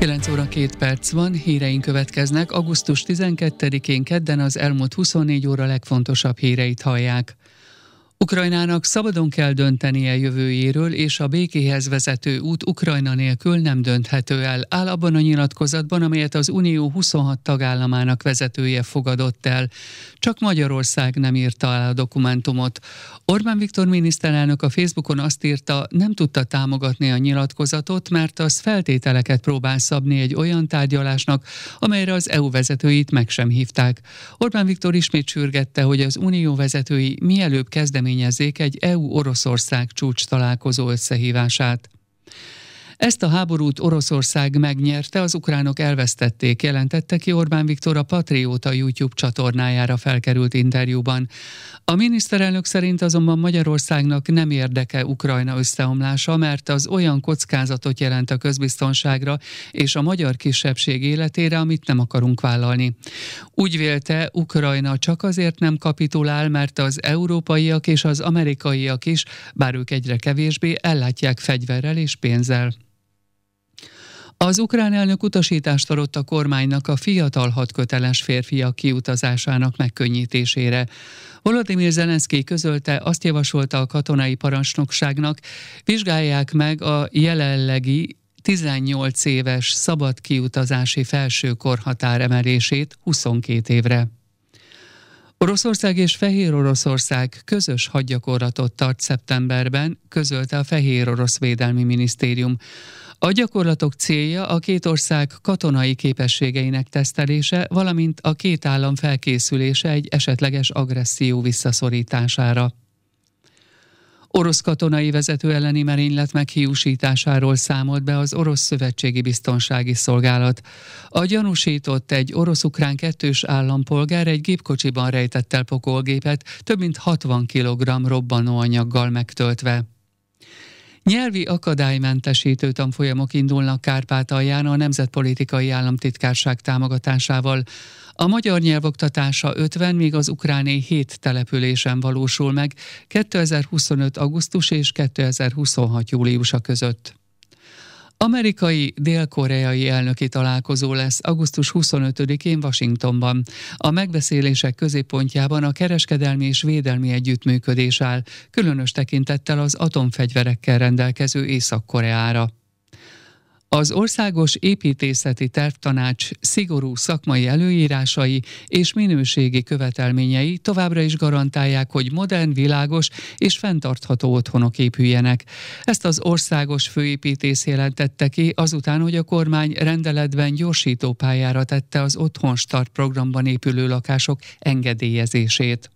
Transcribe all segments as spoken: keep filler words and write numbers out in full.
kilenc óra két perc van, híreink következnek. augusztus tizenkettedikén kedden az elmúlt huszonnégy óra legfontosabb híreit hallják. Ukrajnának szabadon kell döntenie jövőjéről, és a békéhez vezető út Ukrajna nélkül nem dönthető el, áll abban a nyilatkozatban, amelyet az Unió huszonhat tagállamának vezetője fogadott el. Csak Magyarország nem írta el a dokumentumot. Orbán Viktor miniszterelnök a Facebookon azt írta, nem tudta támogatni a nyilatkozatot, mert az feltételeket próbál szabni egy olyan tárgyalásnak, amelyre az é u vezetőit meg sem hívták. Orbán Viktor ismét sürgette, hogy az Unió vezetői mielőbb kezdeményezzék egy é u-Oroszország csúcs találkozó összehívását. Ezt a háborút Oroszország megnyerte, az ukránok elvesztették, jelentette ki Orbán Viktor a Patrióta YouTube csatornájára felkerült interjúban. A miniszterelnök szerint azonban Magyarországnak nem érdeke Ukrajna összeomlása, mert az olyan kockázatot jelent a közbiztonságra és a magyar kisebbség életére, amit nem akarunk vállalni. Úgy vélte, Ukrajna csak azért nem kapitulál, mert az európaiak és az amerikaiak is, bár ők egyre kevésbé, ellátják fegyverrel és pénzzel. Az ukrán elnök utasítást adott a kormánynak a fiatal hadköteles férfiak kiutazásának megkönnyítésére. Volodymyr Zelenszkij közölte, azt javasolta a katonai parancsnokságnak, vizsgálják meg a jelenlegi tizennyolc éves szabad kiutazási felső korhatár emelését huszonkét évre. Oroszország és Fehér Oroszország közös hadgyakorlatot tart szeptemberben, közölte a Fehér Orosz Védelmi Minisztérium. A gyakorlatok célja a két ország katonai képességeinek tesztelése, valamint a két állam felkészülése egy esetleges agresszió visszaszorítására. Orosz katonai vezető elleni merénylet meghiúsításáról számolt be az Orosz Szövetségi Biztonsági Szolgálat. A gyanúsított egy orosz-ukrán kettős állampolgár egy gépkocsiban rejtett el pokolgépet, több mint hatvan kilogramm robbanóanyaggal megtöltve. Nyelvi akadálymentesítő tanfolyamok indulnak Kárpátalján a Nemzetpolitikai Államtitkárság támogatásával. A magyar nyelv oktatása ötven, míg az ukráné hét településen valósul meg kétezer-huszonöt. augusztus és kétezer-huszonhat. júliusa között. Amerikai, dél-koreai elnöki találkozó lesz augusztus huszonötödikén Washingtonban. A megbeszélések középpontjában a kereskedelmi és védelmi együttműködés áll, különös tekintettel az atomfegyverekkel rendelkező Észak-Koreára. Az Országos Építészeti Tervtanács szigorú szakmai előírásai és minőségi követelményei továbbra is garantálják, hogy modern, világos és fenntartható otthonok épüljenek. Ezt az országos főépítész jelentette ki azután, hogy a kormány rendeletben gyorsító pályára tette az Otthonstart programban épülő lakások engedélyezését.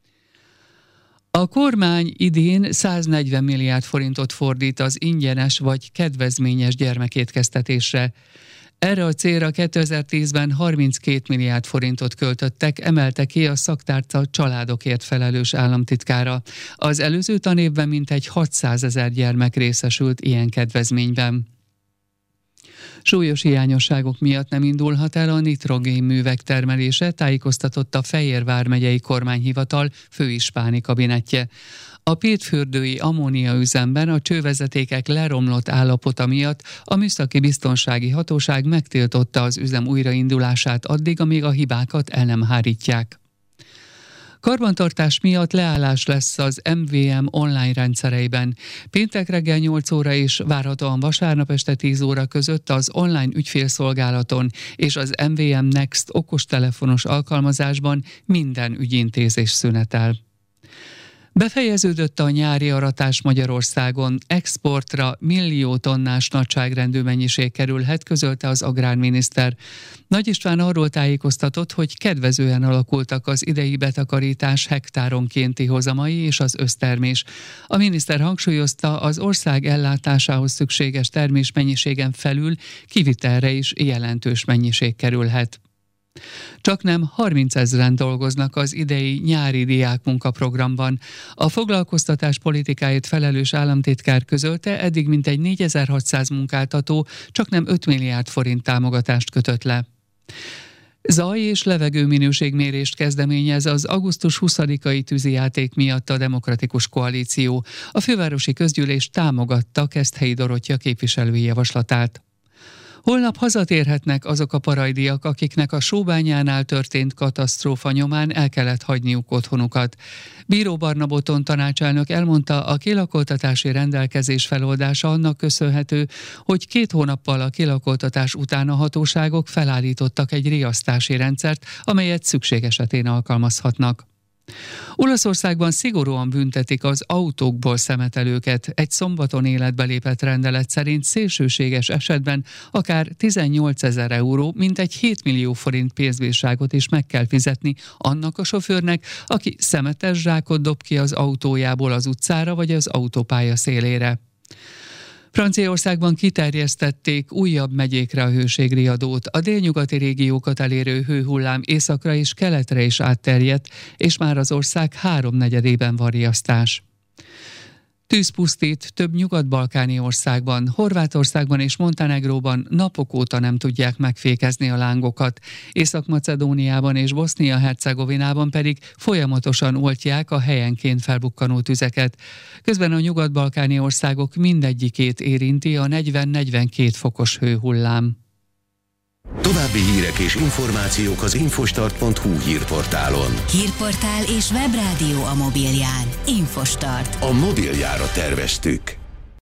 A kormány idén száznegyven milliárd forintot fordít az ingyenes vagy kedvezményes gyermekétkeztetésre. Erre a célra kétezer-tízben harminckét milliárd forintot költöttek, emelte ki a szaktárca családokért felelős államtitkára. Az előző tanévben mintegy hatszázezer gyermek részesült ilyen kedvezményben. Súlyos hiányosságok miatt nem indulhat el a nitrogénművek termelése, tájékoztatott a Fejér vármegyei kormányhivatal főispáni kabinetje. A pétfürdői ammóniaüzemben a csővezetékek leromlott állapota miatt a Műszaki Biztonsági Hatóság megtiltotta az üzem újraindulását addig, amíg a hibákat el nem hárítják. Karbantartás miatt leállás lesz az em vé em online rendszereiben. Péntek reggel nyolc óra és várhatóan vasárnap este tíz óra között az online ügyfélszolgálaton és az em vé em Next okostelefonos alkalmazásban minden ügyintézés szünetel. Befejeződött a nyári aratás Magyarországon, exportra millió tonnás nagyságrendű mennyiség kerülhet, közölte az agrárminiszter. Nagy István arról tájékoztatott, hogy kedvezően alakultak az idei betakarítás hektáronkénti hozamai és az össztermés. A miniszter hangsúlyozta, az ország ellátásához szükséges termésmennyiségen felül kivitelre is jelentős mennyiség kerülhet. Csaknem harmincezren dolgoznak az idei nyári diákmunkaprogramban. A foglalkoztatás politikáért felelős államtitkár közölte, eddig mintegy négyezer-hatszáz munkáltató csaknem öt milliárd forint támogatást kötött le. Zaj- és levegőminőségmérést kezdeményez az augusztus huszadikai tűzijáték miatt a Demokratikus Koalíció. A fővárosi közgyűlés támogatta Keszthelyi Dorottya képviselői javaslatát. Holnap hazatérhetnek azok a parajdiak, akiknek a Sóbányánál történt katasztrófa nyomán el kellett hagyniuk otthonukat. Bíró Barna Botton tanácselnök elmondta, a kilakoltatási rendelkezés feloldása annak köszönhető, hogy két hónappal a kilakoltatás után a hatóságok felállítottak egy riasztási rendszert, amelyet szükség esetén alkalmazhatnak. Olaszországban szigorúan büntetik az autókból szemetelőket. Egy szombaton életbe lépett rendelet szerint szélsőséges esetben akár tizennyolcezer euró, mintegy hét millió forint pénzbírságot is meg kell fizetni annak a sofőrnek, aki szemetes zsákot dob ki az autójából az utcára vagy az autópálya szélére. Franciaországban kiterjesztették újabb megyékre a hőségriadót. A délnyugati régiókat elérő hőhullám északra és keletre is átterjedt, és már az ország háromnegyedében van riasztás. Tűz pusztít több nyugat-balkáni országban, Horvátországban és Montenegróban napok óta nem tudják megfékezni a lángokat. Észak-Macedóniában és Bosznia-Hercegovinában pedig folyamatosan oltják a helyenként felbukkanó tüzeket. Közben a nyugat-balkáni országok mindegyikét érinti a negyven-negyvenkét fokos hőhullám. További hírek és információk az infostart pont hu hírportálon. Hírportál és webrádió a mobilján. Infostart. A mobiljára terveztük.